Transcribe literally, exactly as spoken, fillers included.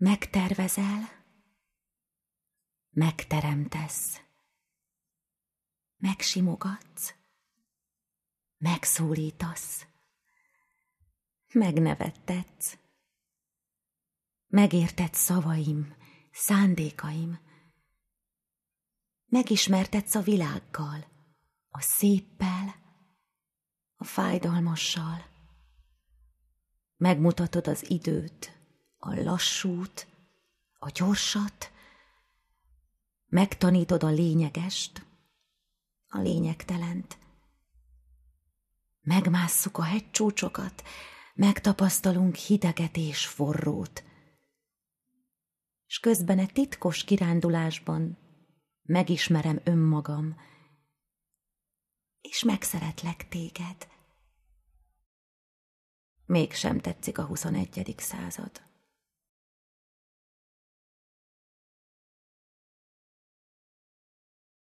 Megtervezel, megteremtesz, megsimogatsz, megszólítasz, megnevettetsz, megértetsz szavaim, szándékaim, megismertetsz a világgal, a széppel, a fájdalmassal, megmutatod az időt, a lassút, a gyorsat, megtanítod a lényegest, a lényegtelent. Megmásszuk a hegycsúcsokat, megtapasztalunk hideget és forrót, s közben egy titkos kirándulásban megismerem önmagam, és megszeretlek téged. Mégsem tetszik a huszonegyedik század.